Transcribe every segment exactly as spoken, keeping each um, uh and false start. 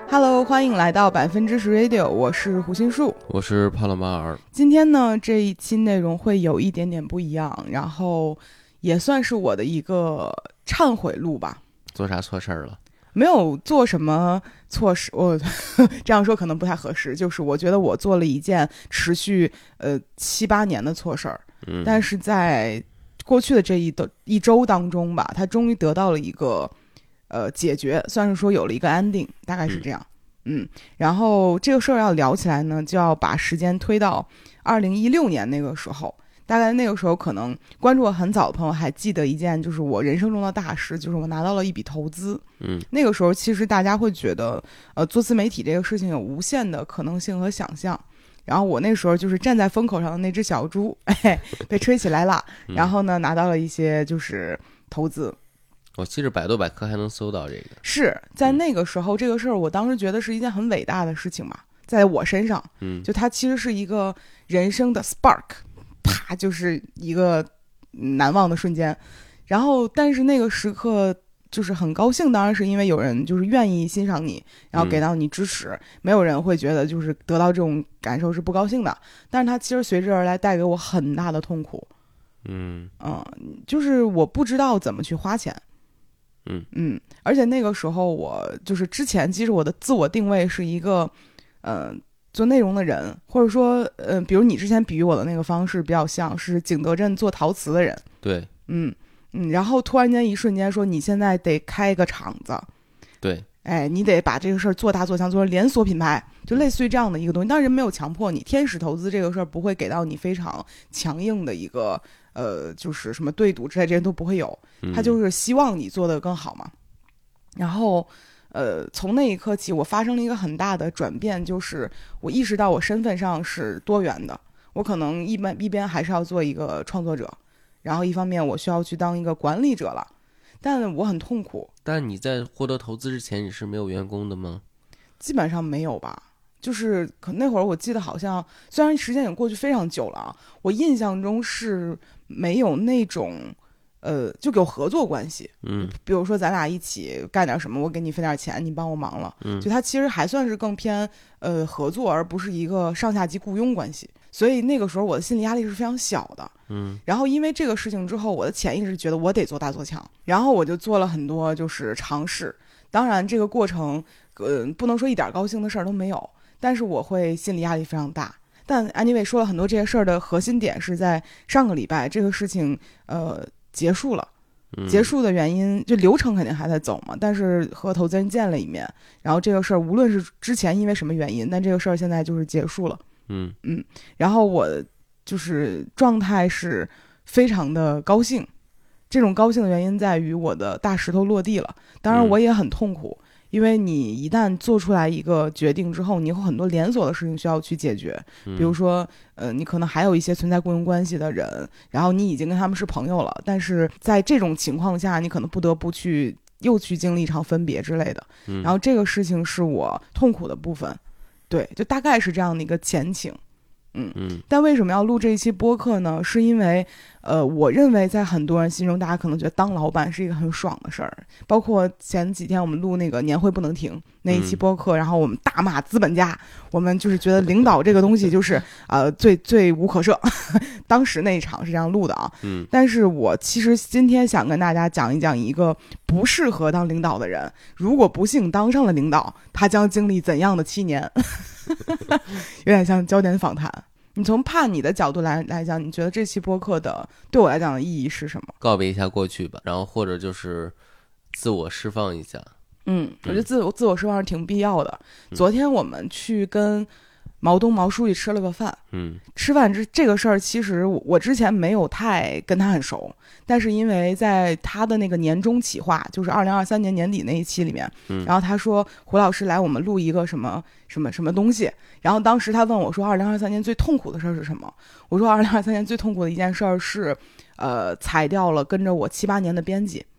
Hello， 欢迎来到百分之十 Radio， 我是胡心树， 我是帕洛马尔。 今天呢，这一期内容会有一点点不一样，然后也算是我的一个忏悔录吧。 做啥错事儿了？ 没有做什么错事，我这样说可能不太合适。就是我觉得我做了一件持续呃七八年的错事儿，嗯，但是在过去的这一的一周当中吧，它终于得到了一个呃解决，算是说有了一个 ending， 大概是这样。嗯, 嗯然后这个事儿要聊起来呢，就要把时间推到二零一六年那个时候。大概那个时候可能关注我很早的朋友还记得一件就是我人生中的大事，就是我拿到了一笔投资。 嗯， 那个时候其实大家会觉得呃做自媒体这个事情有无限的可能性和想象，然后我那时候就是站在风口上的那只小猪，哎，被吹起来了，然后呢拿到了一些就是投资。 我记着百度百科还能搜到这个。 是在那个时候，这个事儿我当时觉得是一件很伟大的事情嘛，在我身上， 嗯， 就它其实是一个人生的 spark， 啪，就是一个难忘的瞬间。然后但是那个时刻就是很高兴，当然是因为有人就是愿意欣赏你，然后给到你支持，嗯，没有人会觉得就是得到这种感受是不高兴的。但是它其实随之而来带给我很大的痛苦。 嗯嗯，就是我不知道怎么去花钱。 嗯嗯，而且那个时候我就是之前其实我的自我定位是一个呃做内容的人，或者说呃比如你之前比喻我的那个方式比较像是景德镇做陶瓷的人。 对， 嗯嗯，然后突然间一瞬间说你现在得开个厂子。 对， 哎，你得把这个事儿做大做强，做成连锁品牌，就类似于这样的一个东西。当然人没有强迫你，天使投资这个事儿不会给到你非常强硬的一个呃，就是什么对赌之类这些都不会有，他就是希望你做得更好嘛。然后呃，从那一刻起我发生了一个很大的转变，就是我意识到我身份上是多元的，我可能一般一边还是要做一个创作者，然后一方面我需要去当一个管理者了，但我很痛苦。 但你在获得投资之前你是没有员工的吗？ 基本上没有吧，就是可那会儿我记得好像虽然时间已经过去非常久了啊，我印象中是没有那种呃就有合作关系。 嗯， 比如说咱俩一起干点什么，我给你分点钱，你帮我忙了。 嗯， 就它其实还算是更偏呃合作，而不是一个上下级雇佣关系。所以那个时候我的心理压力是非常小的。 嗯， 然后因为这个事情之后，我的潜意识觉得我得做大做强，然后我就做了很多就是尝试。当然这个过程呃不能说一点高兴的事儿都没有，但是我会心理压力非常大。但 anyway 说了很多这些事儿的核心点是在上个礼拜这个事情呃结束了。结束的原因就流程肯定还在走嘛，但是和投资人见了一面，然后这个事儿无论是之前因为什么原因，但这个事儿现在就是结束了。 嗯嗯，然后我就是状态是非常的高兴，这种高兴的原因在于我的大石头落地了。当然我也很痛苦，嗯，因为你一旦做出来一个决定之后，你有很多连锁的事情需要去解决。比如说呃，你可能还有一些存在雇佣关系的人，然后你已经跟他们是朋友了，但是在这种情况下你可能不得不去又去经历一场分别之类的。然后这个事情是我痛苦的部分。对，就大概是这样的一个前情。嗯嗯，但为什么要录这一期播客呢？是因为呃，我认为在很多人心中，大家可能觉得当老板是一个很爽的事儿。包括前几天我们录那个年会不能停那一期播客，嗯，然后我们大骂资本家，我们就是觉得领导这个东西就是呃最最无可赦。当时那一场是这样录的啊。 嗯， 但是我其实今天想跟大家讲一讲一个不适合当领导的人，如果不幸当上了领导，他将经历怎样的七年。有点像焦点访谈。你从怕你的角度来来讲，你觉得这期播客的对我来讲的意义是什么？ 告别一下过去吧，然后或者就是自我释放一下。 嗯，我觉得自我自我释放是挺必要的。昨天我们去跟毛东毛书记吃了个饭。 嗯， 吃饭这这个事儿，其实我之前没有太跟他很熟，但是因为在他的那个年终企划，就是二零二三年年底那一期里面， 嗯， 然后他说胡老师来我们录一个什么什么什么东西，然后当时他问我说二零二三年最痛苦的事儿是什么？我说二零二三年最痛苦的一件事儿是，呃，裁掉了跟着我七八年的编辑。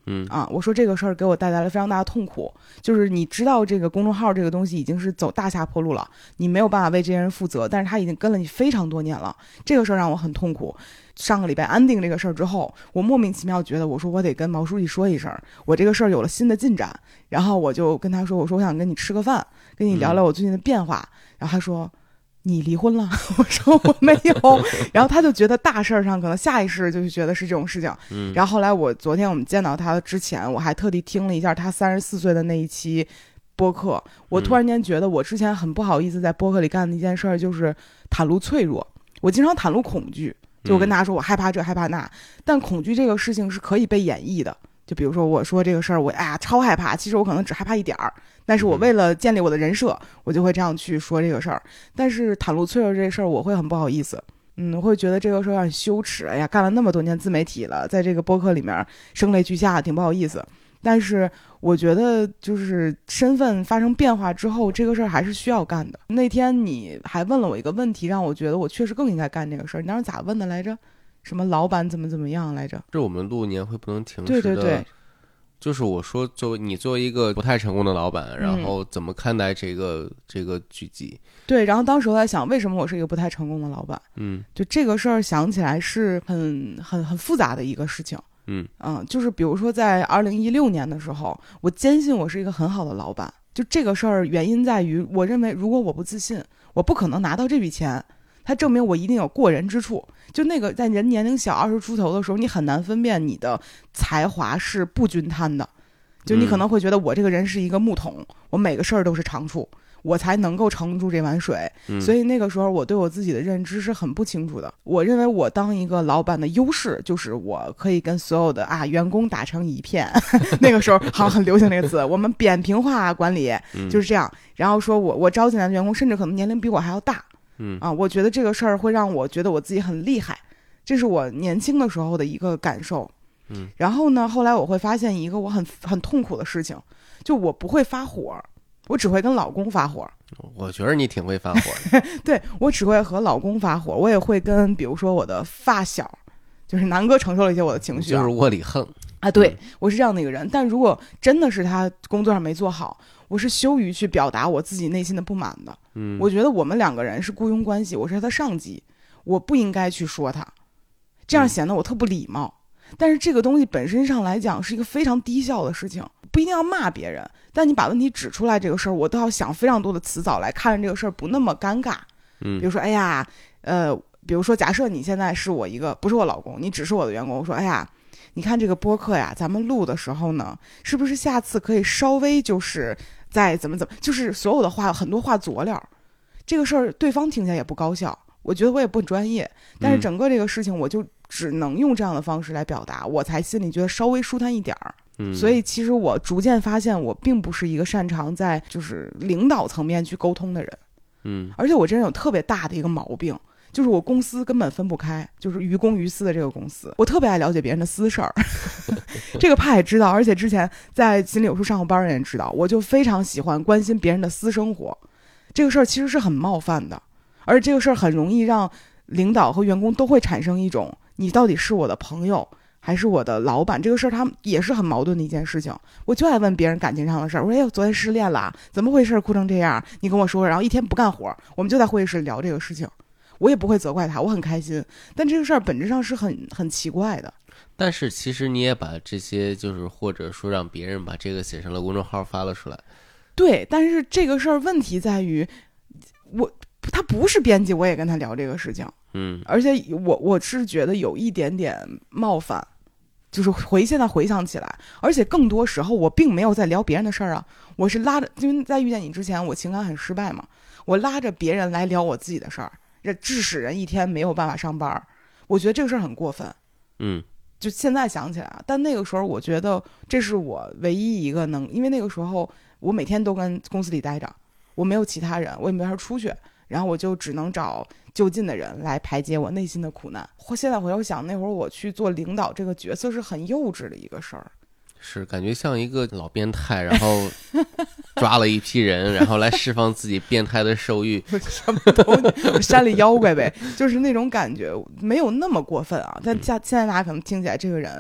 嗯啊，我说这个事儿给我带来了非常大的痛苦，就是你知道这个公众号这个东西已经是走大下坡路了，你没有办法为这些人负责，但是他已经跟了你非常多年了，这个事儿让我很痛苦。上个礼拜安定这个事儿之后，我莫名其妙觉得，我说我得跟毛书记说一声，我这个事儿有了新的进展，然后我就跟他说，我说我想跟你吃个饭，跟你聊聊我最近的变化，嗯、然后他说。你离婚了？我说我没有，然后他就觉得大事上可能下意识就是觉得是这种事情。 嗯， 然后后来我昨天我们见到他之前，我还特地听了一下他三十四岁的那一期播客，我突然间觉得我之前很不好意思在播客里干的一件事儿就是袒露脆弱，我经常袒露恐惧，就我跟大家说我害怕这害怕那，但恐惧这个事情是可以被演绎的。就比如说我说这个事儿我哎呀超害怕，其实我可能只害怕一点儿，但是我为了建立我的人设，我就会这样去说这个事儿。但是袒露脆弱这个事儿我会很不好意思，嗯，我会觉得这个事儿有点羞耻。哎呀，干了那么多年自媒体了，在这个播客里面声泪俱下，挺不好意思。但是我觉得就是身份发生变化之后，这个事儿还是需要干的。那天你还问了我一个问题，让我觉得我确实更应该干这个事儿。你当时咋问的来着？什么老板怎么怎么样来着？ 是我们录年会不能停对对对， 就是我说作为你作为一个不太成功的老板， 嗯、 然后怎么看待这个这个剧集？ 对，然后当时我在想，为什么我是一个不太成功的老板？ 嗯， 就这个事儿想起来是很很很复杂的一个事情。 嗯嗯，就是比如说在二零一六年的时候，我坚信我是一个很好的老板。就这个事儿原因在于，我认为如果我不自信，我不可能拿到这笔钱。它证明我一定有过人之处。就那个在人年龄小二十出头的时候，你很难分辨你的才华是不均摊的。就你可能会觉得我这个人是一个木桶，我每个事儿都是长处，我才能够撑住这碗水。 嗯、 所以那个时候我对我自己的认知是很不清楚的。我认为我当一个老板的优势就是我可以跟所有的啊员工打成一片。那个时候好像很流行这个词，我们扁平化管理就是这样。然后说我我招进来的员工甚至可能年龄比我还要大。 嗯啊，我觉得这个事儿会让我觉得我自己很厉害，这是我年轻的时候的一个感受。 嗯， 然后呢，后来我会发现一个我很很痛苦的事情，就我不会发火，我只会跟老公发火。 我觉得你挺会发火的。 对，我只会和老公发火，我也会跟比如说我的发小，就是南哥承受了一些我的情绪、啊， 就是窝里横啊。对、嗯、我是这样的一个人，但如果真的是他工作上没做好，我是羞于去表达我自己内心的不满的。 嗯， 我觉得我们两个人是雇佣关系，我是他上级，我不应该去说他，这样显得我特不礼貌。嗯、但是这个东西本身上来讲是一个非常低效的事情，不一定要骂别人，但你把问题指出来这个事儿，我都要想非常多的词藻来看这个事儿不那么尴尬。 嗯， 比如说，哎呀，呃，比如说假设你现在是我一个不是我老公，你只是我的员工，我说，哎呀。你看这个播客呀，咱们录的时候呢，是不是下次可以稍微就是再怎么怎么，就是所有的话很多话佐料，这个事儿对方听起来也不高效，我觉得我也不专业，但是整个这个事情我就只能用这样的方式来表达，我才心里觉得稍微舒坦一点儿。 嗯， 所以其实我逐渐发现我并不是一个擅长在就是领导层面去沟通的人。 嗯， 而且我真的有特别大的一个毛病。就是我公司根本分不开，就是于公于私的这个公司，我特别爱了解别人的私事儿。这个怕也知道，而且之前在心理有书上过班的人知道，我就非常喜欢关心别人的私生活。这个事儿其实是很冒犯的，而这个事儿很容易让领导和员工都会产生一种你到底是我的朋友还是我的老板，这个事儿他们也是很矛盾的一件事情。我就爱问别人感情上的事儿，我说哎，昨天失恋了，怎么回事，哭成这样，你跟我说，然后一天不干活，我们就在会议室聊这个事情。我也不会责怪他，我很开心，但这个事儿本质上是很很奇怪的。 但是其实你也把这些就是或者说让别人把这个写成了公众号发了出来。 对，但是这个事儿问题在于我他不是编辑，我也跟他聊这个事情。 嗯， 而且我我是觉得有一点点冒犯，就是回现在回想起来，而且更多时候我并没有在聊别人的事儿啊，我是拉着，因为在遇见你之前我情感很失败嘛，我拉着别人来聊我自己的事儿，这致使人一天没有办法上班，我觉得这个事儿很过分。 嗯， 就现在想起来啊，但那个时候我觉得这是我唯一一个能，因为那个时候我每天都跟公司里待着，我没有其他人，我也没法出去，然后我就只能找就近的人来排解我内心的苦难。现在回头想，那会儿我去做领导这个角色是很幼稚的一个事儿。 是感觉像一个老变态，然后抓了一批人，然后来释放自己变态的兽欲。 什么都山里妖怪呗，就是那种感觉，没有那么过分啊。但现现在大家可能听起来这个人，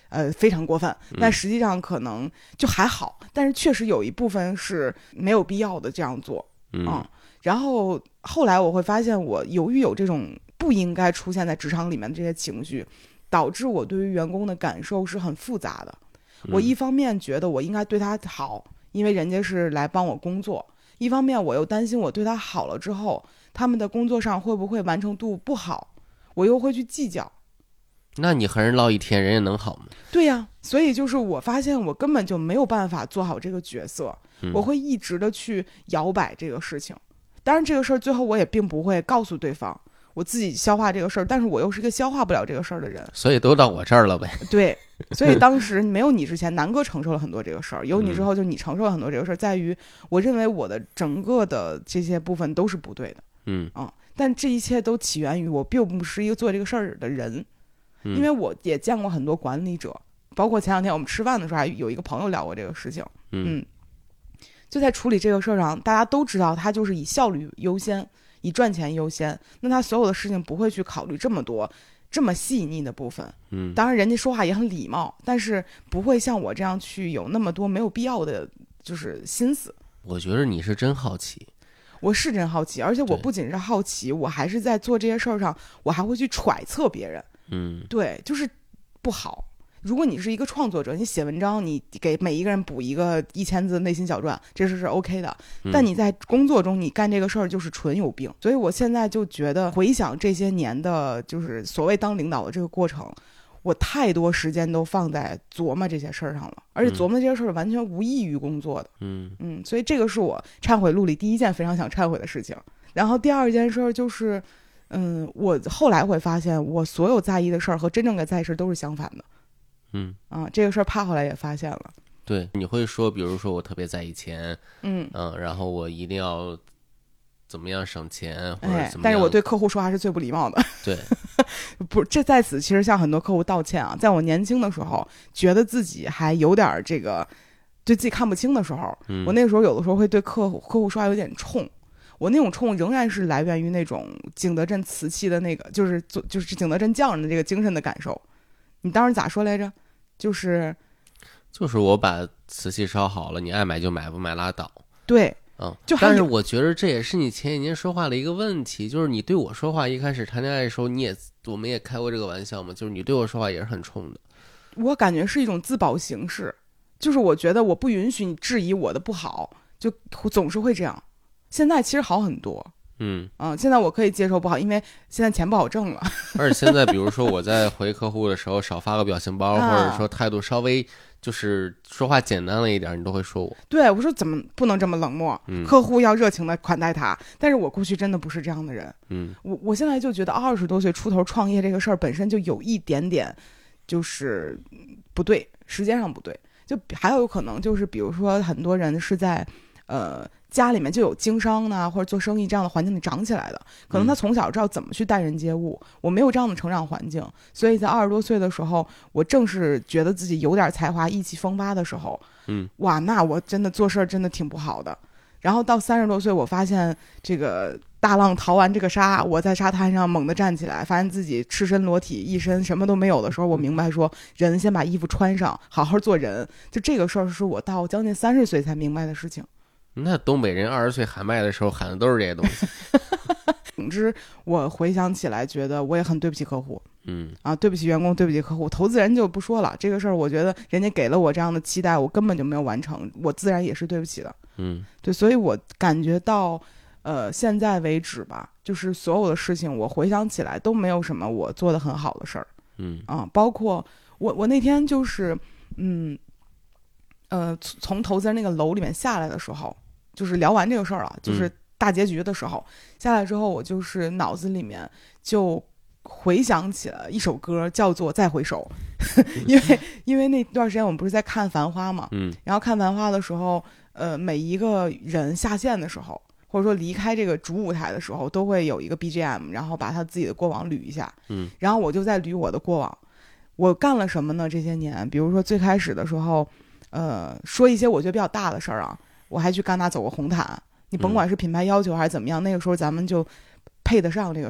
呃非常过分，但实际上可能就还好，但是确实有一部分是没有必要的这样做。 嗯， 嗯，然后后来我会发现，我由于有这种不应该出现在职场里面的这些情绪，导致我对于员工的感受是很复杂的。我一方面觉得我应该对他好，因为人家是来帮我工作，一方面我又担心我对他好了之后，他们的工作上会不会完成度不好，我又会去计较。 那你和人唠一天，人家能好吗？ 对呀，所以就是我发现我根本就没有办法做好这个角色， 嗯、 我会一直的去摇摆这个事情。当然这个事儿最后我也并不会告诉对方，我自己消化这个事儿，但是我又是个消化不了这个事儿的人， 所以都到我这儿了呗。 对，所以当时没有你之前，南哥承受了很多这个事儿，有你之后就你承受了很多这个事儿，在于我认为我的整个的这些部分都是不对的。 嗯啊、嗯，但这一切都起源于我并不是一个做这个事儿的人，因为我也见过很多管理者，包括前两天我们吃饭的时候还有一个朋友聊过这个事情。 嗯。 嗯，就在处理这个事儿上，大家都知道他就是以效率优先，以赚钱优先，那他所有的事情不会去考虑这么多这么细腻的部分。 嗯， 当然人家说话也很礼貌，但是不会像我这样去有那么多没有必要的就是心思。 我觉得你是真好奇。 我是真好奇，而且我不仅是好奇，我还是在做这些事儿上，我还会去揣测别人。 嗯， 对，就是不好。如果你是一个创作者，你写文章，你给每一个人补一个一千字内心小传，这是是 OK 的。但你在工作中，你干这个事儿就是纯有病。所以我现在就觉得，回想这些年的，就是所谓当领导的这个过程，我太多时间都放在琢磨这些事儿上了，而且琢磨这些事儿完全无益于工作的。 嗯嗯，所以这个是我忏悔录里第一件非常想忏悔的事情。然后第二件事就是，嗯，我后来会发现，我所有在意的事儿和真正的在意事儿都是相反的。 嗯啊，这个事儿怕后来也发现了。 对，你会说，比如说我特别在意钱， 嗯嗯，然后我一定要怎么样省钱，或者哎怎么样。 但是我对客户说话是最不礼貌的。 对， 不，这在此其实向很多客户道歉啊。在我年轻的时候，觉得自己还有点这个对自己看不清的时候， 嗯、 我那个时候有的时候会对客户客户说话有点冲。我那种冲仍然是来源于那种景德镇瓷器的那个，就是做就是景德镇匠人的这个精神的感受。你当时咋说来着？就是就是我把瓷器烧好了，你爱买就买，不买拉倒。 对， 嗯， 就但是我觉得这也是你前几年说话的一个问题，就是你对我说话，一开始谈恋爱的时候，你也我们也开过这个玩笑嘛，就是你对我说话也是很冲的。 我感觉是一种自保形式，就是我觉得我不允许你质疑我的不好，就总是会这样。现在其实好很多。 嗯嗯，现在我可以接受不好，因为现在钱不好挣了。 而且现在，比如说我在回客户的时候，少发个表情包， 啊、 或者说态度稍微就是说话简单了一点，你都会说我。 对，我说怎么不能这么冷漠？ 嗯、 客户要热情的款待他。但是我过去真的不是这样的人。 嗯， 我我现在就觉得二十多岁出头创业这个事儿本身就有一点点就是不对，时间上不对。就还有可能就是比如说很多人是在呃。家里面就有经商呢，或者做生意这样的环境里长起来的，可能他从小知道怎么去待人接物。嗯、我没有这样的成长环境，所以在二十多岁的时候，我正是觉得自己有点才华、意气风发的时候， 嗯， 哇，那我真的做事儿真的挺不好的。然后到三十多岁，我发现这个大浪淘完这个沙，我在沙滩上猛地站起来，发现自己赤身裸体，一身什么都没有的时候，我明白说，人先把衣服穿上，好好做人。就这个事儿是我到将近三十岁才明白的事情。 那东北人二十岁喊麦的时候喊的都是这些东西。 总之，我回想起来，觉得我也很对不起客户， 嗯啊，对不起员工，对不起客户，投资人就不说了。这个事儿，我觉得人家给了我这样的期待，我根本就没有完成，我自然也是对不起的。 嗯， 对，所以我感觉到，呃，现在为止吧，就是所有的事情，我回想起来都没有什么我做的很好的事儿。 嗯啊，包括我，我那天就是，嗯。呃，从投资人那个楼里面下来的时候，就是聊完这个事儿了，就是大结局的时候、嗯、下来之后，我就是脑子里面就回想起了一首歌，叫做《再回首》，因为因为那段时间我们不是在看《繁花》嘛， 嗯， 然后看《繁花》的时候，呃，每一个人下线的时候，或者说离开这个主舞台的时候，都会有一个 B G M， 然后把他自己的过往捋一下， 嗯， 然后我就在捋我的过往，我干了什么呢？这些年，比如说最开始的时候。呃，说一些我觉得比较大的事儿啊，我还去戛纳走过红毯。你甭管是品牌要求还是怎么样，嗯、那个时候咱们就配得上这个事儿。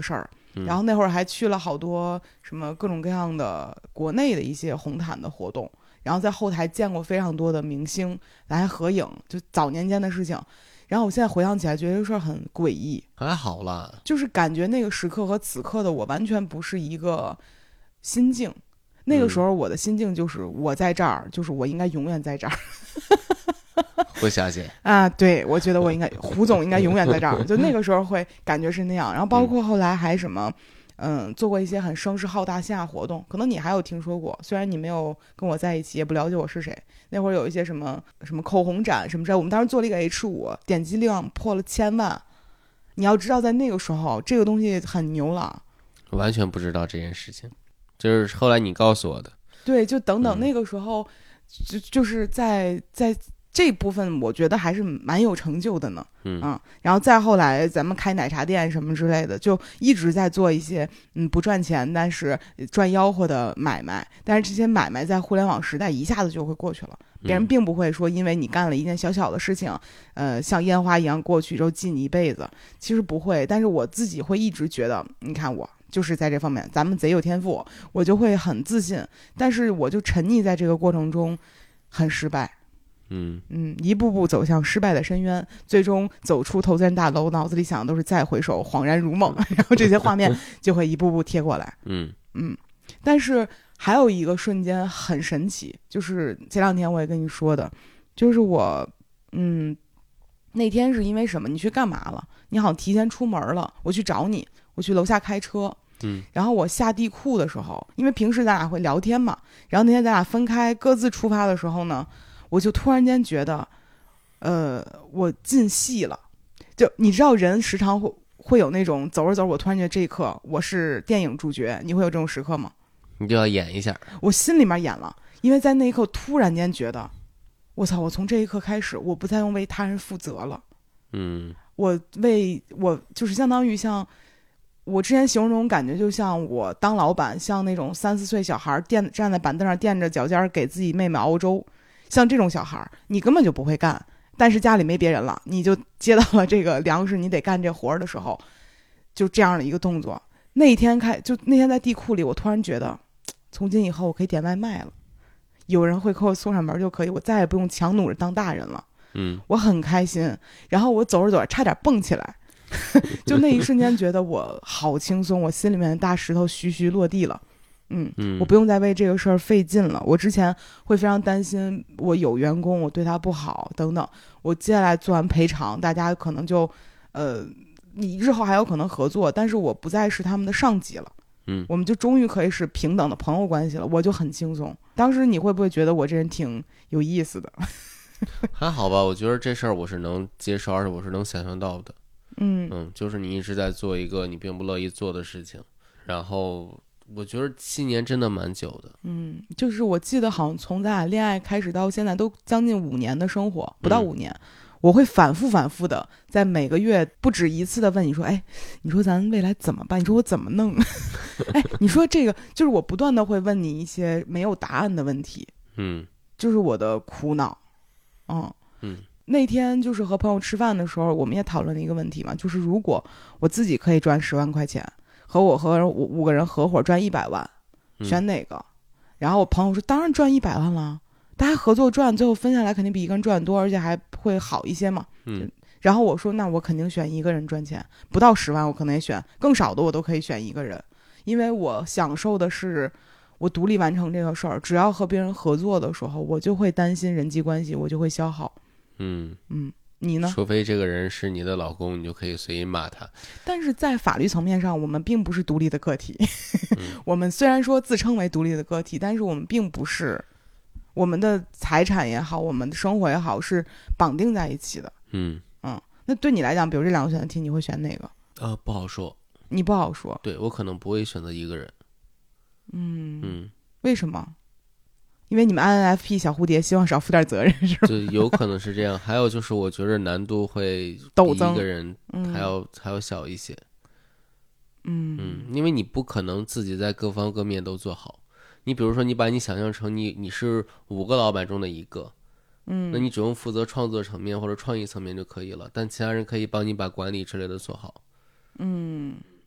嗯然后那会儿还去了好多什么各种各样的国内的一些红毯的活动，然后在后台见过非常多的明星来合影，就早年间的事情。然后我现在回想起来，觉得这个事儿很诡异， 还好啦。 就是感觉那个时刻和此刻的我完全不是一个心境。那个时候我的心境就是我在这儿，就是我应该永远在这儿。 胡小姐啊，对，我觉得我应该胡总应该永远在这儿，就那个时候会感觉是那样。然后包括后来还什么，嗯，做过一些很声势浩大下活动，可能你还有听说过，虽然你没有跟我在一起，也不了解我是谁。那会儿有一些什么什么口红展什么之类，我们当时做了一个 H 五，点击量破了千万。你要知道，在那个时候，这个东西很牛了。 我完全不知道这件事情，就是后来你告诉我的。 对，就等等， 嗯那个时候，就就是在在这部分，我觉得还是蛮有成就的呢。 嗯啊，然后再后来，咱们开奶茶店什么之类的，就一直在做一些嗯不赚钱，但是赚吆喝的买卖。但是这些买卖在互联网时代一下子就会过去了，别人并不会说因为你干了一件小小的事情，呃，像烟花一样过去之后记你一辈子。其实不会，但是我自己会一直觉得，你看我。就是在这方面，咱们贼有天赋，我就会很自信。但是我就沉溺在这个过程中，很失败。 嗯嗯，一步步走向失败的深渊，最终走出投资人大楼，脑子里想的都是再回首，恍然如梦，然后这些画面就会一步步贴过来。 嗯嗯，但是还有一个瞬间很神奇，就是前两天我也跟你说的，就是我，嗯，那天是因为什么？你去干嘛了？你好像提前出门了，我去找你。我去楼下开车， 嗯， 然后我下地库的时候，因为平时咱俩会聊天嘛，然后那天咱俩分开各自出发的时候呢，我就突然间觉得，呃，我进戏了。就你知道，人时常会会有那种走着走，我突然觉得这一刻我是电影主角，你会有这种时刻吗？ 你就要演一下。 我心里面演了，因为在那一刻突然间觉得，我操！我从这一刻开始，我不再用为他人负责了。 嗯， 我为我就是相当于像。我之前形容这种感觉，就像我当老板，像那种三四岁小孩垫站在板凳上垫着脚尖给自己妹妹熬粥，像这种小孩，你根本就不会干，但是家里没别人了，你就接到了这个粮食，你得干这活的时候，就这样的一个动作。那一天开，就那天在地库里，我突然觉得，从今以后我可以点外卖了，有人会给我送上门就可以，我再也不用强弩着当大人了。 嗯， 我很开心。然后我走着走着，差点蹦起来。就那一瞬间觉得我好轻松，我心里面的大石头徐徐落地了。嗯， 嗯我不用再为这个事儿费劲了。我之前会非常担心，我有员工我对他不好等等。我接下来做完赔偿，大家可能就，呃，你日后还有可能合作，但是我不再是他们的上级了。 嗯， 我们就终于可以是平等的朋友关系了，我就很轻松。当时你会不会觉得我这人挺有意思的？ 还好吧，我觉得这事儿我是能接受，而且我是能想象到的。 嗯嗯，就是你一直在做一个你并不乐意做的事情，然后我觉得七年真的蛮久的。 嗯，就是我记得好像从咱俩恋爱开始到现在都将近五年的生活，不到五年，嗯、我会反复反复的在每个月不止一次的问你说，哎，你说咱未来怎么办？你说我怎么弄？哎，你说这个就是我不断的会问你一些没有答案的问题， 嗯， 就是我的苦恼，嗯嗯。 那天就是和朋友吃饭的时候，我们也讨论了一个问题嘛，就是如果我自己可以赚十万块钱，和我和五五个人合伙赚一百万，选哪个？嗯、然后我朋友说，当然赚一百万了，大家合作赚，最后分下来肯定比一个人赚多，而且还会好一些嘛。 嗯。 然后我说，那我肯定选一个人赚钱，不到十万我可能也选，更少的我都可以选一个人，因为我享受的是我独立完成这个事儿。只要和别人合作的时候，我就会担心人际关系，我就会消耗。 嗯嗯，你呢？ 除非这个人是你的老公，你就可以随意骂他。 但是在法律层面上，我们并不是独立的个体。 嗯、 我们虽然说自称为独立的个体，但是我们并不是，我们的财产也好，我们的生活也好，是绑定在一起的。 嗯嗯，那对你来讲，比如这两个选择题，你会选哪个？ 呃，不好说。 你不好说。 对，我可能不会选择一个人。 嗯嗯， 为什么？因为你们 I N F P 小蝴蝶希望少负点责任，是吧？ 就有可能是这样。还有就是，我觉得难度会比一个人还要、嗯、还要小一些。 嗯嗯，因为你不可能自己在各方各面都做好。你比如说，你把你想象成你你是五个老板中的一个， 嗯， 那你只用负责创作层面或者创意层面就可以了，但其他人可以帮你把管理之类的做好。 嗯，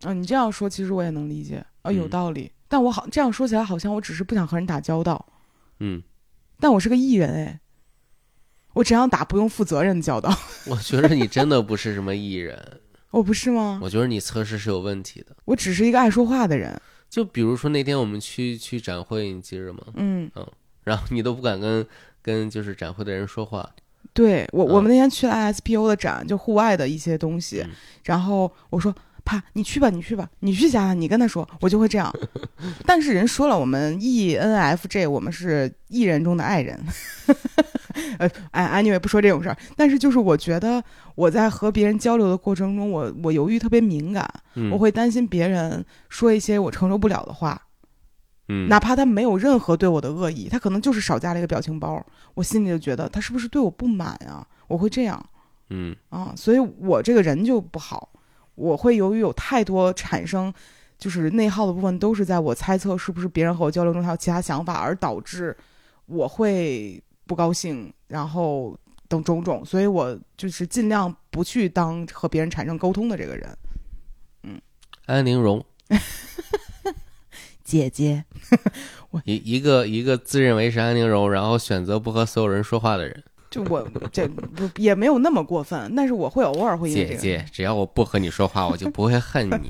啊，你这样说其实我也能理解啊，有嗯道理。但我好这样说起来，好像我只是不想和人打交道。 嗯， 但我是个艺人哎，我只想打不用负责任的交道。 我觉得你真的不是什么艺人， 我不是吗？ 我觉得你测试是有问题的。 我只是一个爱说话的人。 就比如说那天我们去去展会，你记着吗？ 嗯嗯，然后你都不敢跟跟就是展会的人说话。 对我， 嗯我们那天去了 I S P O 的展，就户外的一些东西。 嗯然后我说：“啪，你去吧，你去吧，你去加他，你跟他说。”我就会这样。但是人说了，我们 E N F J，我们是艺人中的爱人。呃，哎，anyway 不说这种事儿。但是就是我觉得我在和别人交流的过程中，我我犹豫特别敏感， 嗯我会担心别人说一些我承受不了的话。 嗯， 哪怕他没有任何对我的恶意，他可能就是少加了一个表情包，我心里就觉得他是不是对我不满啊？我会这样嗯啊，所以我这个人就不好，我会由于有太多产生就是内耗的部分，都是在我猜测是不是别人和我交流中还有其他想法，而导致我会不高兴，然后等种种，所以我就是尽量不去当和别人产生沟通的这个人。嗯， 安陵容。 姐姐， 一一个一个自认为是安陵容，然后选择不和所有人说话的人。 就我这不也没有那么过分，但是我会偶尔会因为这个。 姐姐，只要我不和你说话，我就不会恨你。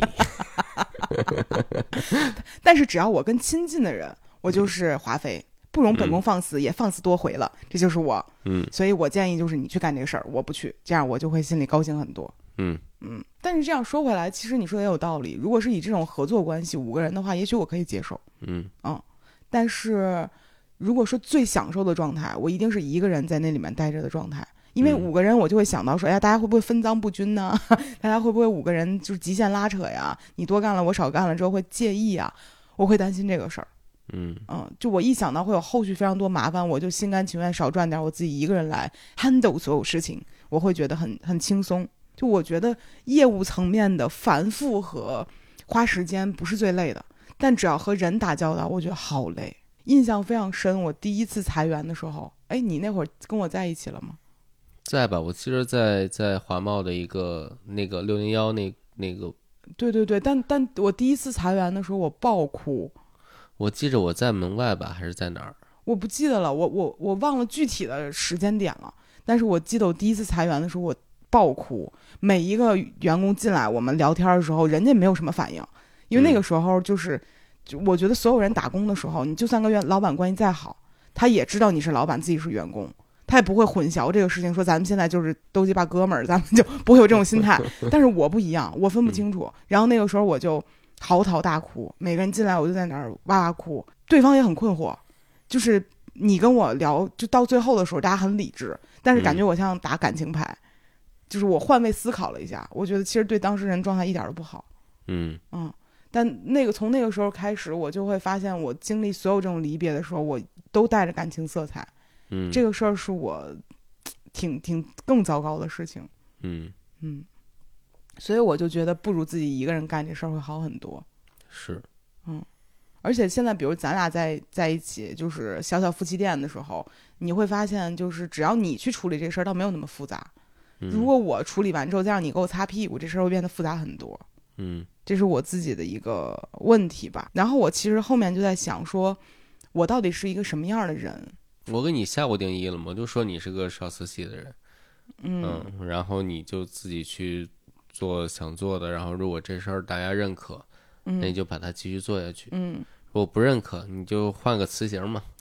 但是只要我跟亲近的人，我就是华妃，不容本宫放肆，也放肆多回了，这就是我。 嗯， 所以我建议就是你去干这个事儿，我不去，这样我就会心里高兴很多。 嗯嗯，但是这样说回来，其实你说的也有道理。如果是以这种合作关系五个人的话，也许我可以接受。 嗯嗯，但是如果说最享受的状态，我一定是一个人在那里面待着的状态。因为五个人，我就会想到说，哎呀，大家会不会分赃不均呢？大家会不会五个人就是极限拉扯呀？你多干了，我少干了之后会介意呀？我会担心这个事儿。 嗯嗯，就我一想到会有后续非常多麻烦，我就心甘情愿少赚点，我自己一个人来 handle 所有事情，我会觉得很很轻松。就我觉得业务层面的繁复和花时间不是最累的，但只要和人打交道，我觉得好累。印象非常深，我第一次裁员的时候，哎，你那会儿跟我在一起了吗？ 在吧，我记得在在华贸的一个那个六零幺那那个， 对对对，但但我第一次裁员的时候，我爆哭。 我记着我在门外吧，还是在哪儿？ 我不记得了，我我我忘了具体的时间点了。但是我记得我第一次裁员的时候，我爆哭。每一个员工进来，我们聊天的时候，人家没有什么反应，因为那个时候就是，就我觉得所有人打工的时候，你就算跟原老板关系再好，他也知道你是老板，自己是员工。他也不会混淆这个事情，说咱们现在就是都鸡巴哥们儿，咱们就不会有这种心态。但是我不一样，我分不清楚。然后那个时候我就嚎啕大哭，每个人进来我就在那儿哇哇哭，对方也很困惑。就是你跟我聊，就到最后的时候，大家很理智，但是感觉我像打感情牌，就是我换位思考了一下，我觉得其实对当事人状态一点都不好。 嗯嗯，但那个从那个时候开始，我就会发现，我经历所有这种离别的时候，我都带着感情色彩。 嗯， 这个事儿是我挺挺更糟糕的事情。 嗯嗯，所以我就觉得不如自己一个人干这事儿会好很多。 是， 嗯，而且现在比如咱俩在在一起，就是小小夫妻店的时候，你会发现，就是只要你去处理这事儿，倒没有那么复杂。 嗯、 如果我处理完之后再让你给我擦屁股，这事儿会变得复杂很多。 嗯， 这是我自己的一个问题吧。然后我其实后面就在想说，我到底是一个什么样的人？ 我给你下过定义了吗？我就说你是个少瓷器的人。 嗯, 嗯，然后你就自己去做想做的，然后如果这事儿大家认可， 嗯， 那你就把它继续做下去。 嗯， 如果不认可，你就换个词型嘛。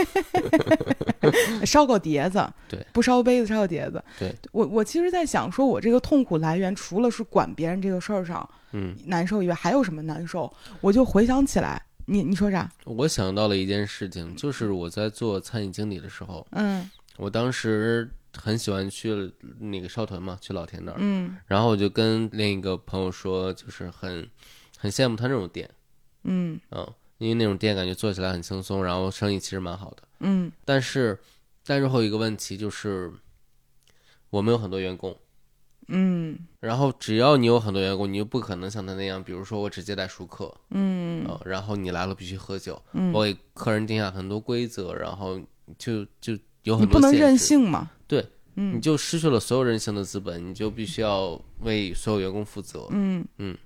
烧个碟子， 对， 不烧杯子烧个碟子。 对， 我我其实在想说，我这个痛苦来源除了是管别人这个事儿上， 嗯， 难受以外，还有什么难受？我就回想起来，你你说啥？ 我想到了一件事情，就是我在做餐饮经理的时候， 嗯， 我当时很喜欢去那个烧屯嘛，去老田那儿， 嗯， 然后我就跟另一个朋友说，就是很很羡慕他那种店， 嗯嗯，因为那种店感觉做起来很轻松，然后生意其实蛮好的， 嗯， 但是但是会有一个问题，就是我们有很多员工。 嗯， 然后只要你有很多员工，你就不可能像他那样，比如说我只接待熟客， 嗯、 呃，然后你来了必须喝酒， 嗯， 我给客人定下很多规则，然后就就有很多你不能任限制， 性嘛？ 对， 嗯， 你就失去了所有人性的资本，你就必须要为所有员工负责。 嗯嗯，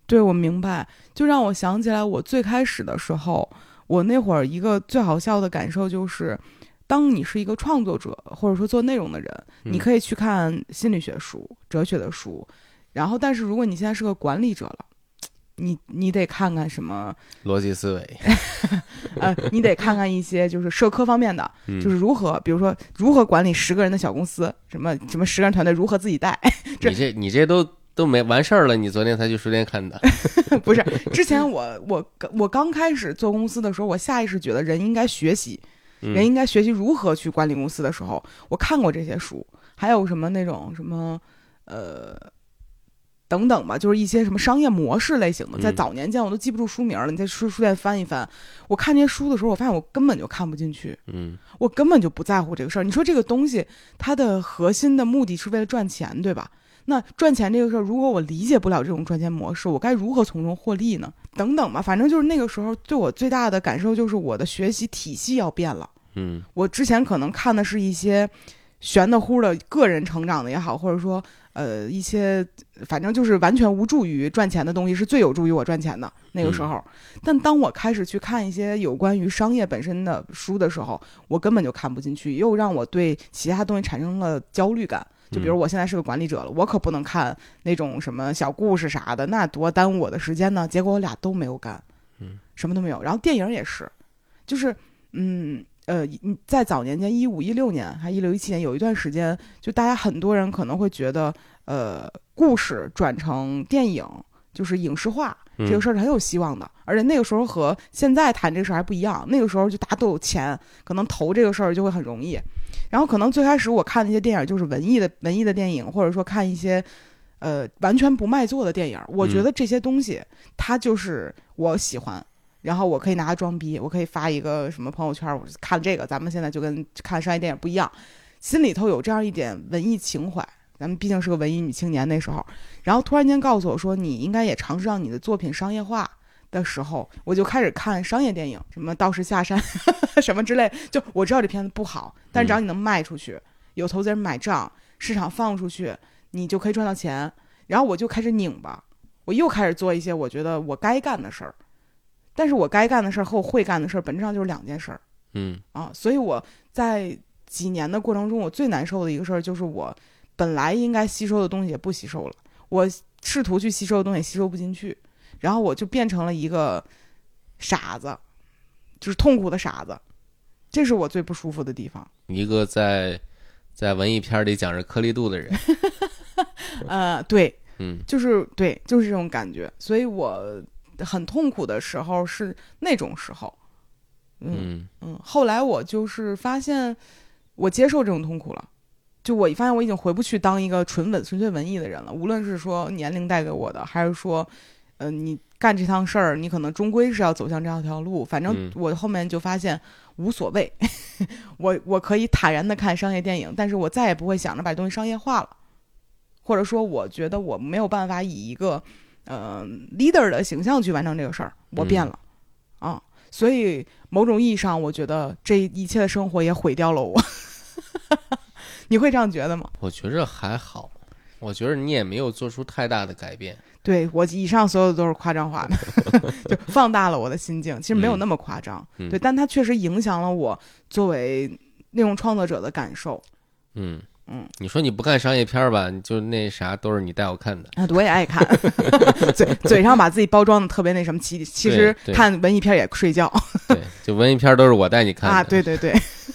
对，我明白，就让我想起来我最开始的时候，我那会儿一个最好笑的感受就是，当你是一个创作者或者说做内容的人， 嗯你可以去看心理学书、哲学的书，然后但是如果你现在是个管理者了，你你得看看什么逻辑思维， 呃，你得看看一些就是社科方面的， 嗯就是如何，比如说如何管理十个人的小公司，什么什么十个人团队如何自己带。这你这你这都都没完事儿了，你昨天才去书店看的。 不是，之前我我我刚开始做公司的时候，我下意识觉得人应该学习， 嗯人应该学习如何去管理公司的时候，我看过这些书，还有什么那种什么呃。等等吧，就是一些什么商业模式类型的，在早年间我都记不住书名了。你在书书店翻一翻，我看这些书的时候，我发现我根本就看不进去， 嗯， 我根本就不在乎这个事儿。你说这个东西，它的核心的目的是为了赚钱，对吧？那赚钱这个事儿，如果我理解不了这种赚钱模式，我该如何从中获利呢？等等吧，反正就是那个时候对我最大的感受就是我的学习体系要变了。 嗯， 我之前可能看的是一些玄的乎的个人成长的也好，或者说呃一些反正就是完全无助于赚钱的东西，是最有助于我赚钱的那个时候。嗯、但当我开始去看一些有关于商业本身的书的时候，我根本就看不进去，又让我对其他东西产生了焦虑感。就比如我现在是个管理者了，我可不能看那种什么小故事啥的，那多耽误我的时间呢。结果我俩都没有干， 嗯， 什么都没有。然后电影也是，就是嗯。呃，在早年间，一五一六年还一六一七年，有一段时间，就大家很多人可能会觉得，呃，故事转成电影，就是影视化、 嗯、 这个事儿是很有希望的。而且那个时候和现在谈这个事儿还不一样，那个时候就大家都有钱，可能投这个事儿就会很容易。然后可能最开始我看那些电影就是文艺的文艺的电影，或者说看一些呃完全不卖座的电影，我觉得这些东西、嗯、它就是我喜欢。然后我可以拿它装逼，我可以发一个什么朋友圈，我看这个，咱们现在就跟看商业电影不一样，心里头有这样一点文艺情怀。咱们毕竟是个文艺女青年那时候，然后突然间告诉我说，你应该也尝试让你的作品商业化的时候，我就开始看商业电影，什么道士下山什么之类。就我知道这片子不好，但是只要你能卖出去，有投资人买账，市场放出去，你就可以赚到钱。然后我就开始拧巴，我又开始做一些我觉得我该干的事儿。但是我该干的事儿和我会干的事儿本质上就是两件事儿， 嗯啊，所以我在几年的过程中，我最难受的一个事儿就是我本来应该吸收的东西也不吸收了，我试图去吸收的东西也吸收不进去，然后我就变成了一个傻子，就是痛苦的傻子，这是我最不舒服的地方。 一个在在文艺片里讲着颗粒度的人， 呃，对， 嗯， 就是对，就是这种感觉，所以我。很痛苦的时候是那种时候，嗯嗯，后来我就是发现我接受这种痛苦了，就我发现我已经回不去当一个纯文纯粹文艺的人了，无论是说年龄带给我的，还是说呃你干这趟事儿你可能终归是要走向这样一条路，反正我后面就发现无所谓我我可以坦然的看商业电影，但是我再也不会想着把东西商业化了，或者说我觉得我没有办法以一个呃 leader 的形象去完成这个事儿，我变了、嗯、啊，所以某种意义上我觉得这一切的生活也毁掉了我你会这样觉得吗？ 我觉着还好，我觉得你也没有做出太大的改变。 对，我以上所有的都是夸张化的就放大了我的心境，其实没有那么夸张、嗯、对，但它确实影响了我作为内容创作者的感受。 嗯嗯，你说你不看商业片吧，你就那啥都是你带我看的啊，我也爱看嘴嘴上把自己包装的特别那什么，其其实看文艺片也睡觉对，就文艺片都是我带你看的啊，对对对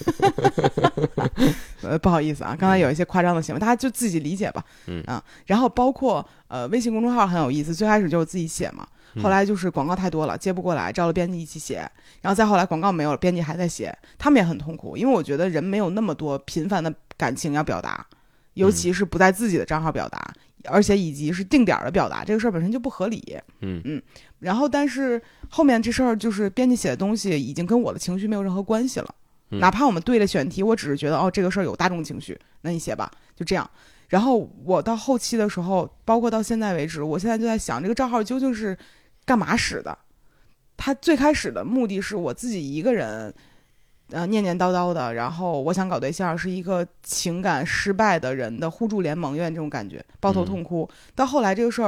呃，不好意思啊，刚才有一些夸张的行为，大家就自己理解吧。 嗯啊，然后包括呃微信公众号很有意思，最开始就是自己写嘛，后来就是广告太多了接不过来，招了编辑一起写，然后再后来广告没有了，编辑还在写，他们也很痛苦，因为我觉得人没有那么多频繁的感情要表达，尤其是不在自己的账号表达、嗯、而且以及是定点的表达，这个事儿本身就不合理。 嗯嗯，然后但是后面这事儿就是编辑写的东西已经跟我的情绪没有任何关系了、嗯、哪怕我们对了选题，我只是觉得哦这个事儿有大众情绪，那你写吧，就这样。然后我到后期的时候，包括到现在为止，我现在就在想这个账号究竟是干嘛使的。他最开始的目的是我自己一个人呃，念念叨叨的，然后我想搞对象，是一个情感失败的人的互助联盟，有点这种感觉，抱头痛哭、嗯、到后来这个事儿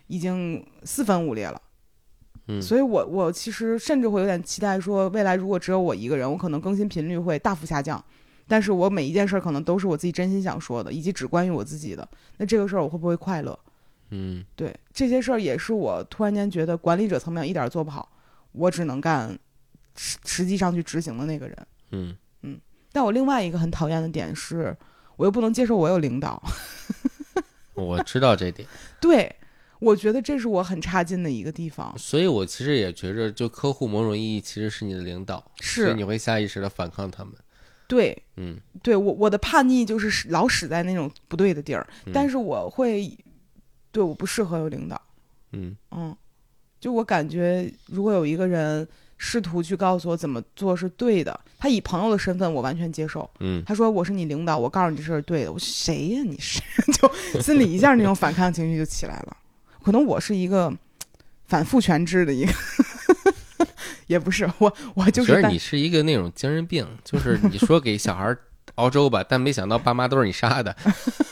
已经四分五裂了。 嗯， 所以我我其实甚至会有点期待说，未来如果只有我一个人，我可能更新频率会大幅下降，但是我每一件事可能都是我自己真心想说的，以及只关于我自己的，那这个事儿我会不会快乐？ 嗯， 对，这些事儿也是我突然间觉得管理者层面一点做不好，我只能干实实际上去执行的那个人。 嗯嗯，但我另外一个很讨厌的点是，我又不能接受我有领导。 我知道这点。 对，我觉得这是我很差劲的一个地方。 所以我其实也觉着，就客户某种意义其实是你的领导， 是， 所以你会下意识的反抗他们。 对， 嗯， 对我我的叛逆就是老使在那种不对的地儿， 嗯、 但是我会，对，我不适合有领导。 嗯嗯，就我感觉，如果有一个人试图去告诉我怎么做是对的，他以朋友的身份，我完全接受。 嗯， 他说我是你领导，我告诉你这事儿是对的，我说谁呀、啊？你是就心里一下那种反抗情绪就起来了。可能我是一个反父权制的一个，也不是我，我就是。 觉得你是一个那种精神病，就是你说给小孩熬粥吧，但没想到爸妈都是你杀的。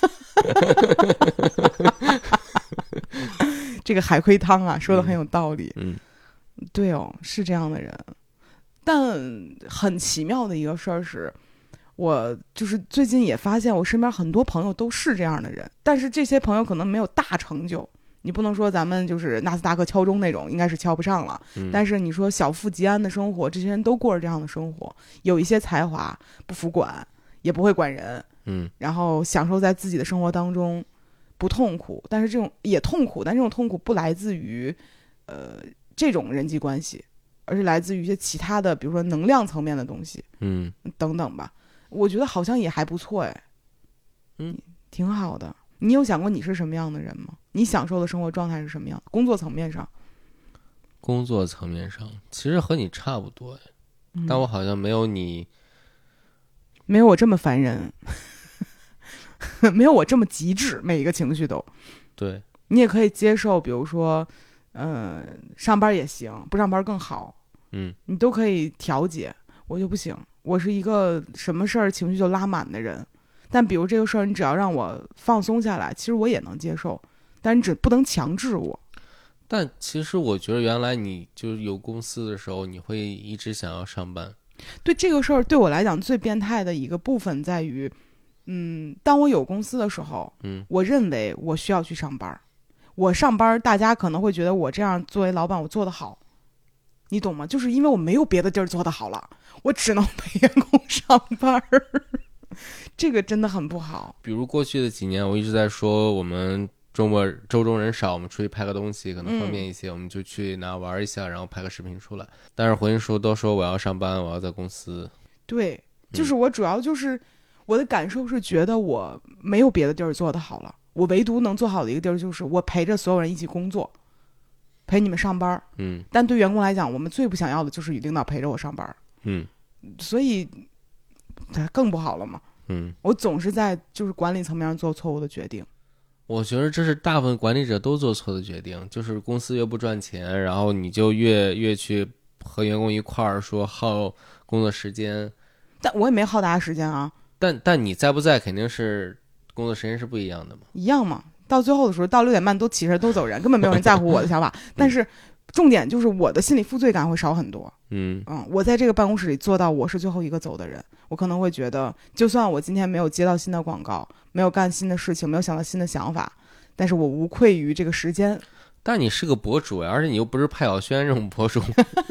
这个海龟汤啊，说的很有道理。 嗯， 对哦，是这样的人。但很奇妙的一个事儿是，我就是最近也发现，我身边很多朋友都是这样的人，但是这些朋友可能没有大成就。你不能说咱们就是纳斯达克敲钟那种，应该是敲不上了。 嗯、 但是你说小富即安的生活，这些人都过着这样的生活，有一些才华，不服管，也不会管人， 嗯， 然后享受在自己的生活当中，不痛苦。但是这种也痛苦，但这种痛苦不来自于呃这种人际关系，而是来自于一些其他的，比如说能量层面的东西， 嗯， 等等吧。我觉得好像也还不错哎， 嗯， 挺好的。你有想过你是什么样的人吗？你享受的生活状态是什么样？工作层面上， 工作层面上其实和你差不多，嗯、但我好像没有你， 没有我这么烦人，没有我这么极致，每一个情绪都。 对， 你也可以接受，比如说，呃，上班也行，不上班更好， 嗯， 你都可以调节。我就不行，我是一个什么事儿情绪就拉满的人。但比如这个事儿，你只要让我放松下来，其实我也能接受，但你只不能强制我。 但其实我觉得原来你就有公司的时候，你会一直想要上班。 对这个事儿，对我来讲最变态的一个部分在于，嗯，当我有公司的时候， 嗯， 我认为我需要去上班。我上班，大家可能会觉得我这样作为老板，我做得好，你懂吗？就是因为我没有别的地儿做得好了，我只能陪员工上班。这个真的很不好。 比如过去的几年，我一直在说我们周末周中人少，我们出去拍个东西可能方便一些，嗯、我们就去哪玩一下，然后拍个视频出来。但是回音叔都说我要上班，我要在公司。 对，就是我主要就是、嗯、我的感受是觉得我没有别的地儿做得好了，我唯独能做好的一个地儿就是我陪着所有人一起工作，陪你们上班。 嗯， 但对员工来讲，我们最不想要的就是领导陪着我上班。 嗯， 所以更不好了嘛。 嗯， 我总是在就是管理层面上做错误的决定。 我觉得这是大部分管理者都做错的决定，就是公司越不赚钱，然后你就越越去和员工一块儿说耗工作时间。 但我也没耗大家时间啊。 但但你在不在肯定是工作时间是不一样的嘛。 一样嘛，到最后的时候到六点半都起身都走人，根本没有人在乎我的想法。但是重点就是我的心理负罪感会少很多。 嗯嗯，我在这个办公室里做到我是最后一个走的人，我可能会觉得，就算我今天没有接到新的广告，没有干新的事情，没有想到新的想法，但是我无愧于这个时间。 但你是个博主呀，而且你又不是派小轩这种博主。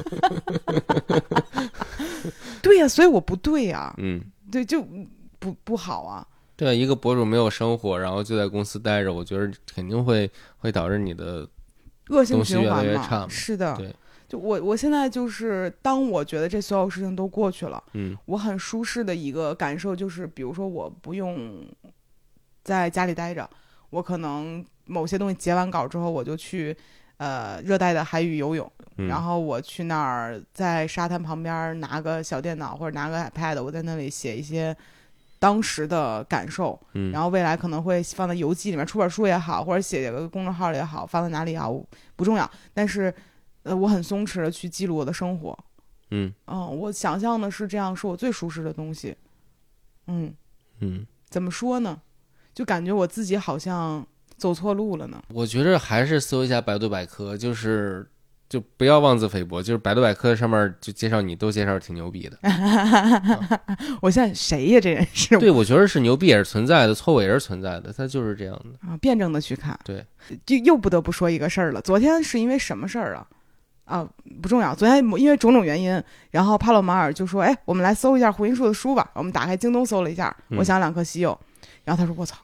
对呀、啊，所以我不对呀、啊。 嗯， 对，就不不好啊。 对，一个博主没有生活，然后就在公司待着，我觉得肯定会会导致你的恶性循环嘛。 东西越来越差嘛。 是的。 对。 就我我现在就是当我觉得这所有事情都过去了， 嗯， 我很舒适的一个感受就是，比如说我不用在家里待着，我可能某些东西结完稿之后，我就去呃热带的海域游泳、 嗯、 然后我去那儿在沙滩旁边拿个小电脑或者拿个 iPad， 我在那里写一些当时的感受、 嗯、 然后未来可能会放在游记里面，出本书也好，或者写个公众号也好，放在哪里也好不重要，但是呃，我很松弛的去记录我的生活。 嗯嗯，我想象的是这样，是我最舒适的东西。嗯嗯， 怎么说呢？就感觉我自己好像走错路了呢？ 我觉得还是搜一下百度百科，就是就不要妄自菲薄，就是百度百科上面就介绍你都介绍挺牛逼的。 嗯、我现在谁呀？这人是？ 对，我觉得是牛逼也是存在的，错误也是存在的，它就是这样的啊，辩证的去看。 对， 就又不得不说一个事儿了。昨天是因为什么事儿啊？啊，不重要。昨天因为种种原因，然后帕洛马尔就说：“哎，我们来搜一下胡因树的书吧。”我们打开京东搜了一下，我想两颗稀有。嗯、然后他说：“我操。”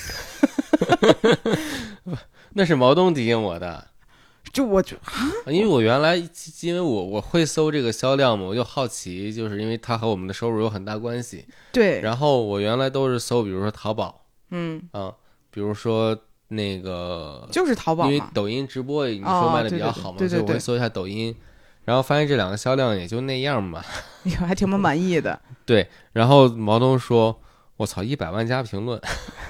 那是毛东提醒我的， 就我就因为我原来因为我我会搜这个销量嘛，我就好奇，就是因为它和我们的收入有很大关系。 对， 然后我原来都是搜，比如说淘宝， 嗯啊，比如说那个就是淘宝嘛， 因为抖音直播你说卖的比较好嘛， 哦、对对对对对对所以我会搜一下抖音，然后发现这两个销量也就那样嘛， 还挺不满意的。 对，然后毛东说。我操，一百万加评论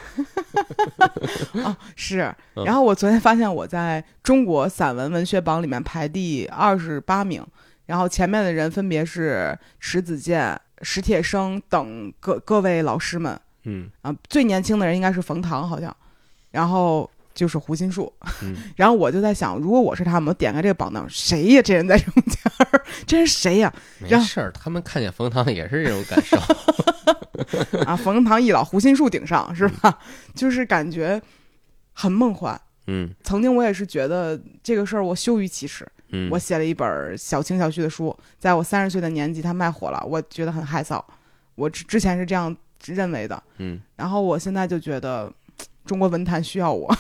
哦，是。然后我昨天发现我在中国散文文学榜里面排第二十八名，然后前面的人分别是迟子建、史铁生等各各位老师们。 嗯啊，最年轻的人应该是冯唐好像，然后就是胡心树。 嗯， 然后我就在想，如果我是他们，我点开这个榜单，谁呀？这人在中间，这是谁呀？ 没事儿，他们看见冯唐也是这种感受。 啊，冯唐一老，胡心树顶上是吧？就是感觉很梦幻。 嗯， 曾经我也是觉得这个事儿我羞于启齿。 嗯， 我写了一本小情小绪的书，在我三十岁的年纪，它卖火了，我觉得很害臊。我之之前是这样认为的。 嗯，然后我现在就觉得中国文坛需要我，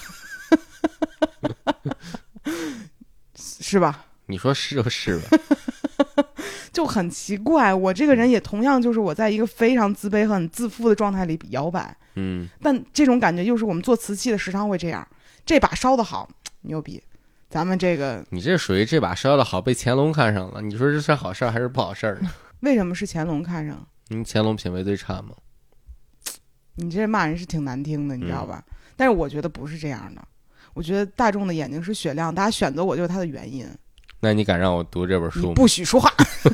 是吧？ 你说是就是吧。 就很奇怪，我这个人也同样就是我在一个非常自卑、很自负的状态里摇摆， 嗯， 但这种感觉又是我们做瓷器的时常会这样，这把烧得好，牛逼，咱们这个你这属于这把烧得好被乾隆看上了，你说这是好事还是不好事呢？ 为什么是乾隆看上？ 嗯，乾隆品味最差吗？ 你这骂人是挺难听的，你知道吧？嗯、但是我觉得不是这样的，我觉得大众的眼睛是雪亮，大家选择我就是他的原因。 那你敢让我读这本书吗？ 你不许说话。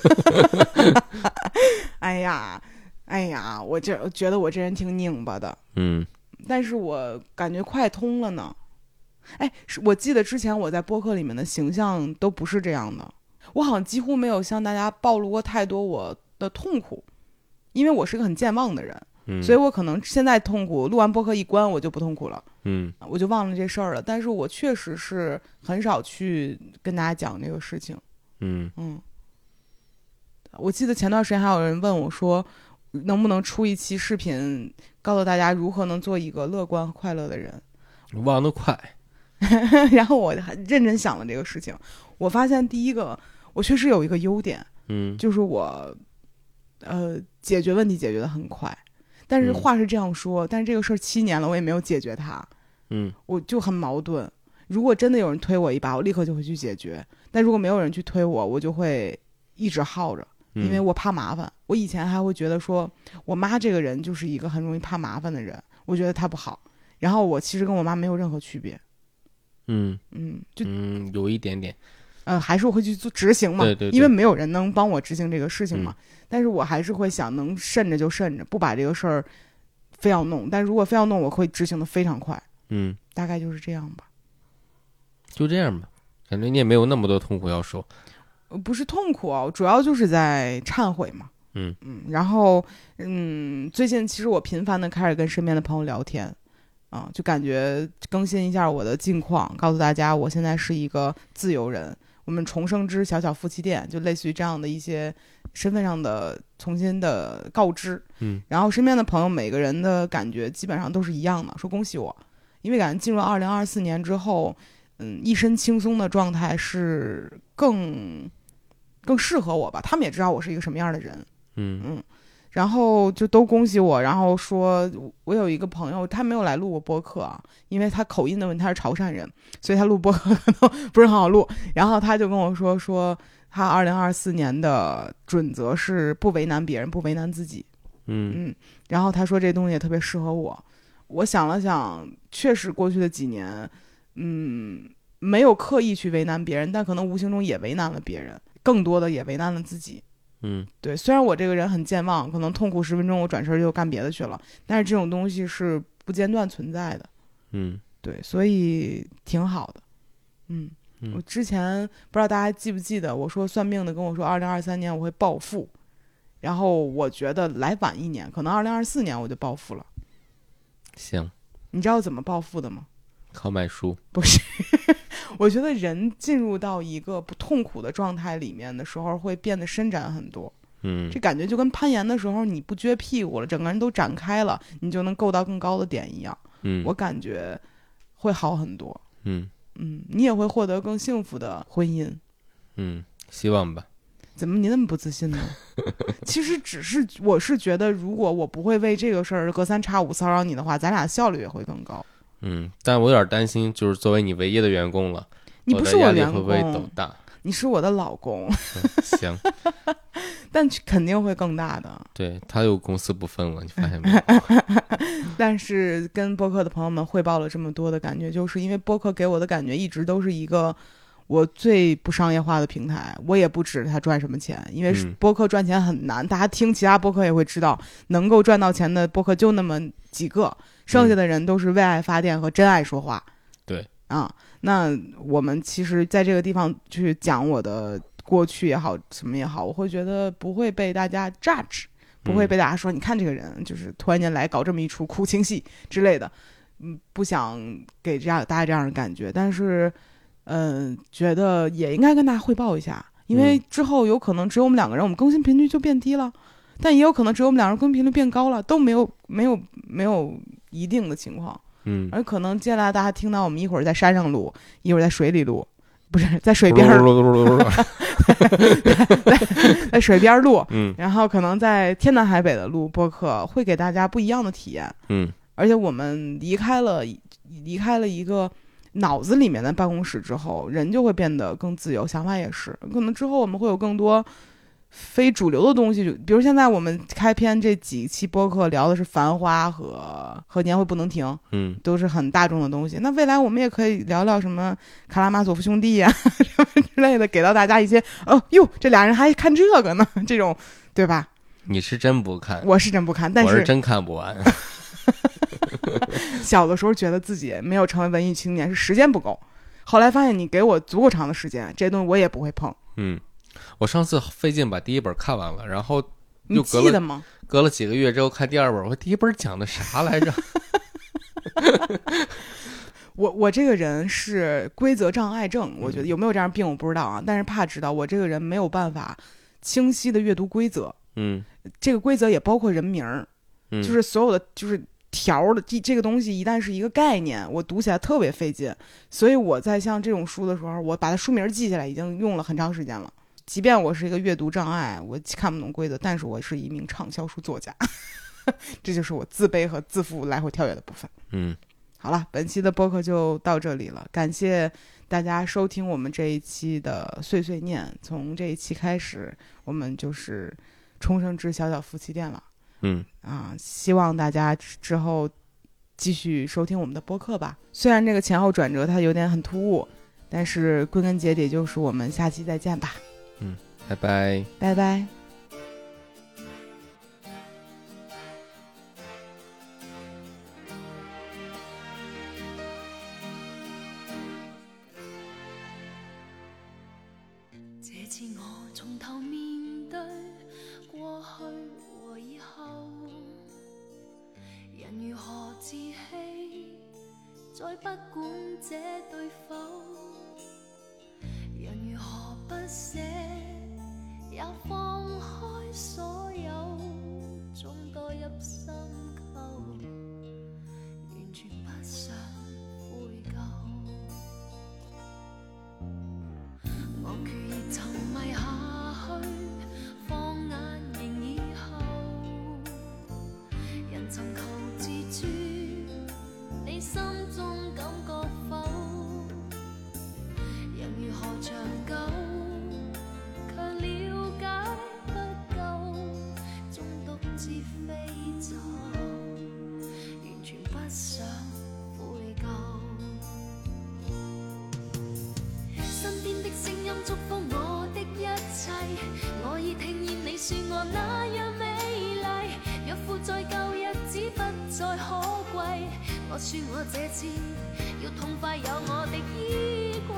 哎呀哎呀，我这觉得我这人挺拧巴的。 嗯， 但是我感觉快通了呢。哎，我记得之前我在播客里面的形象都不是这样的，我好像几乎没有向大家暴露过太多我的痛苦，因为我是个很健忘的人。 嗯， 所以我可能现在痛苦，录完播客一关我就不痛苦了， 嗯， 我就忘了这事儿了。但是我确实是很少去跟大家讲这个事情， 嗯嗯。我记得前段时间还有人问我说，能不能出一期视频，告诉大家如何能做一个乐观快乐的人。 忘得快。 然后我还认真想了这个事情，我发现第一个，我确实有一个优点， 嗯， 就是我，呃，解决问题解决得很快。但是话是这样说，嗯、但是这个事儿七年了，我也没有解决它， 嗯， 我就很矛盾。如果真的有人推我一把，我立刻就会去解决；但如果没有人去推我，我就会一直耗着，因为我怕麻烦。嗯、我以前还会觉得说，我妈这个人就是一个很容易怕麻烦的人，我觉得她不好。然后我其实跟我妈没有任何区别， 嗯嗯，就嗯有一点点。 呃，还是我会去做执行嘛， 对对对， 因为没有人能帮我执行这个事情嘛。 嗯、 但是我还是会想，能慎着就慎着，不把这个事儿非要弄。但如果非要弄，我会执行的非常快。 嗯， 大概就是这样吧。 就这样吧，感觉你也没有那么多痛苦要说。 不是痛苦啊，主要就是在忏悔嘛。 嗯嗯，然后嗯，最近其实我频繁的开始跟身边的朋友聊天。啊、嗯，就感觉更新一下我的近况，告诉大家我现在是一个自由人。我们重生之小小夫妻店，就类似于这样的一些身份上的重新的告知。 嗯， 然后身边的朋友每个人的感觉基本上都是一样的，说恭喜我，因为感觉进入二零二四年之后，嗯，一身轻松的状态是更更适合我吧。他们也知道我是一个什么样的人。 嗯嗯。然后就都恭喜我，然后说我有一个朋友，他没有来录过播客啊，因为他口音的问题，他是潮汕人，所以他录播客可能不是很好录。然后他就跟我说，说他二零二四年的准则是不为难别人，不为难自己。 嗯嗯，然后他说这东西也特别适合我。我想了想，确实过去的几年，嗯，没有刻意去为难别人，但可能无形中也为难了别人，更多的也为难了自己。 嗯， 对，虽然我这个人很健忘，可能痛苦十分钟我转身就干别的去了，但是这种东西是不间断存在的。 嗯对，所以挺好的。嗯， 嗯我之前不知道大家记不记得，我说算命的跟我说，二零二三年我会暴富，然后我觉得来晚一年，可能二零二四年我就暴富了。 行， 你知道怎么暴富的吗？ 靠买书。 不是，我觉得人进入到一个不痛苦的状态里面的时候，会变得伸展很多。 嗯， 这感觉就跟攀岩的时候你不撅屁股了，整个人都展开了，你就能够到更高的点一样。 嗯， 我感觉会好很多。 嗯嗯，你也会获得更幸福的婚姻。 嗯，希望吧。 怎么你那么不自信呢？其实只是我是觉得，如果我不会为这个事儿隔三差五骚扰你的话，咱俩效率也会更高。 嗯，但我有点担心，就是作为你唯一的员工了， 你不是我我员工， 的压力会不会斗大？ 你是我的老公。 嗯、行， 但肯定会更大的。 对，他有公私不分了，你发现没有？ 但是跟播客的朋友们汇报了这么多的感觉，就是因为播客给我的感觉一直都是一个我最不商业化的平台，我也不指它赚什么钱，因为播客赚钱很难、嗯、大家听其他播客也会知道，能够赚到钱的播客就那么几个，剩下的人都是为爱发电和真爱说话。 对啊，那我们其实在这个地方去讲我的过去也好什么也好，我会觉得不会被大家 judge， 不会被大家说、嗯、你看这个人就是突然间来搞这么一出苦情戏之类的，嗯，不想给这样大家这样的感觉，但是嗯、呃，觉得也应该跟大家汇报一下，因为之后有可能只有我们两个人，我们更新频率就变低了，但也有可能只有我们两个人更新频率变高了，都没有没有没有一定的情况。 嗯， 而可能接下来大家听到我们一会儿在山上录，一会儿在水里录，不是在水边在, 在水边录， 嗯， 然后可能在天南海北的录播客，会给大家不一样的体验。 嗯， 而且我们离开了离开了一个脑子里面的办公室之后，人就会变得更自由，想法也是。可能之后我们会有更多非主流的东西，就比如现在我们开篇这几期播客聊的是繁花和和年会不能停， 嗯， 都是很大众的东西。那未来我们也可以聊聊什么卡拉马佐夫兄弟啊什么之类的，给到大家一些哦哟，这俩人还看这个呢，这种对吧？ 你是真不看， 我是真不看，但是我是真看不完。 小的时候觉得自己没有成为文艺青年是时间不够，后来发现你给我足够长的时间，这东西我也不会碰。 嗯。我上次费劲把第一本看完了，然后又隔了你记得吗？ 隔了几个月之后看第二本，我第一本讲的啥来着？ 我我这个人是规则障碍症，我觉得有没有这样病我不知道啊，但是怕知道我这个人没有办法清晰的阅读规则。 嗯， 这个规则也包括人名， 嗯， 就是所有的就是条的这这个东西一旦是一个概念，我读起来特别费劲，所以我在像这种书的时候，我把它书名记下来已经用了很长时间了。即便我是一个阅读障碍，我看不懂规则，但是我是一名畅销书作家。这就是我自卑和自负来回跳跃的部分。 嗯， 好了，本期的播客就到这里了，感谢大家收听我们这一期的碎碎念。从这一期开始，我们就是重生之小小夫妻店了。 嗯啊，希望大家之后继续收听我们的播客吧。虽然这个前后转折它有点很突兀，但是归根结底就是我们下期再见吧。 嗯，拜拜， 拜拜。 这次我從頭面對過去和以後，人如何自欺，再不管這對否，人如何不捨，也放開所有，終墮入深溝，完全不想悔疚。我決意沉迷下去，放眼仍以後，人尋求自主，你心中感覺否？人如何長久，卻了解不夠，終獨自飛走，完全不想悔疚。身邊的聲音祝福我的一切，我已聽見你說我那樣美麗，若負在舊日子不再可貴。 我说我这次要痛快有我的衣柜。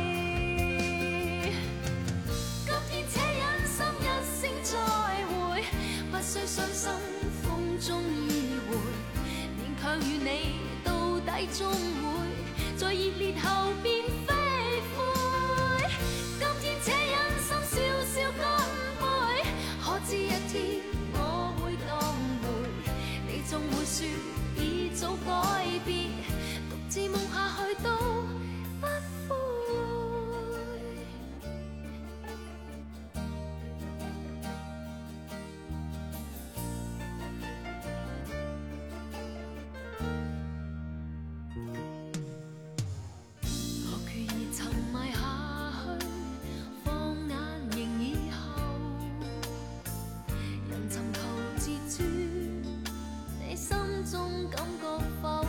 今天且忍心一聲再會，不需傷心風中依回，勉強與你到底終會在熱烈後變飛灰。今天且忍心笑笑乾杯，可知一天我會當回，你總會說已早改變，獨自夢下去都不悔。我決意沉迷下去，放眼仍以後，人尋求自主，你心中感覺否？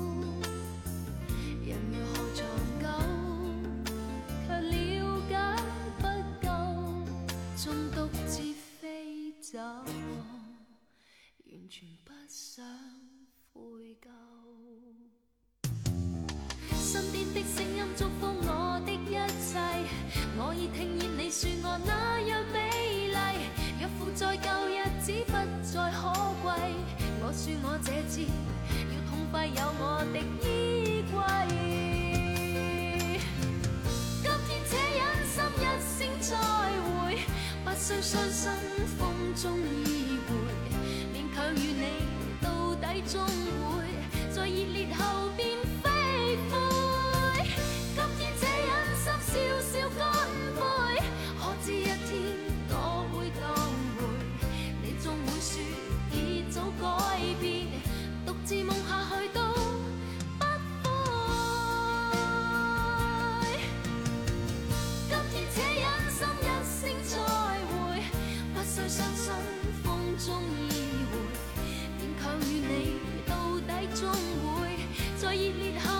人如何長久，卻了解不夠，縱獨自飛走，完全不想悔疚。身邊的聲音祝福我的一切，我已聽見你說我那樣美麗，若負在舊日子不再可貴，我說我這次要痛快有我的衣櫃。今天且忍心一聲再會，不需傷心風中依回，勉強與你到底終會在熱烈後變飛灰。今天這忍心笑笑乾杯，可知一天我會當回，你總會說已早改變，獨自夢下去都不悔。今天這忍心一聲再會，不需傷心風中依回，勉強與你到底終會在熱烈後